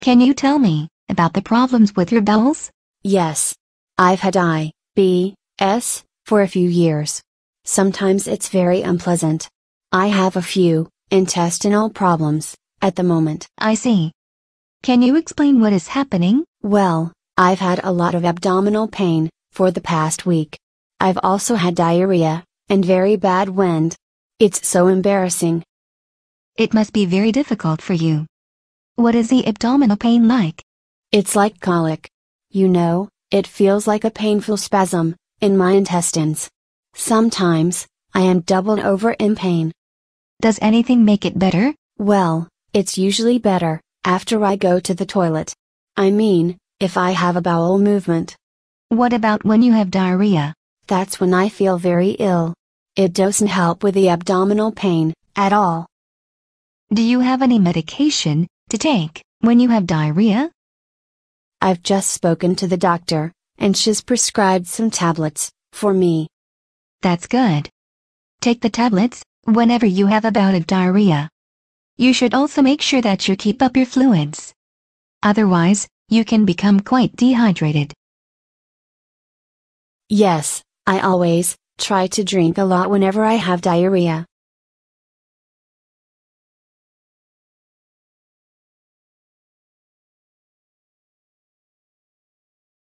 Can you tell me about the problems with your bowels? Yes. I've had IBS for a few years. Sometimes it's very unpleasant. I have a few intestinal problems at the moment. I see. Can you explain what is happening? Well, I've had a lot of abdominal pain for the past week. I've also had diarrhea and very bad wind. It's so embarrassing. It must be very difficult for you. What is the abdominal pain like? It's like colic. You know, it feels like a painful spasm in my intestines. Sometimes, I am doubled over in pain. Does anything make it better? Well, it's usually better after I go to the toilet. I mean, if I have a bowel movement. What about when you have diarrhea? That's when I feel very ill. It doesn't help with the abdominal pain at all. Do you have any medication to take when you have diarrhea? I've just spoken to the doctor, and she's prescribed some tablets for me. That's good. Take the tablets whenever you have a bout of diarrhea. You should also make sure that you keep up your fluids. Otherwise, you can become quite dehydrated. Yes, I always try to drink a lot whenever I have diarrhea.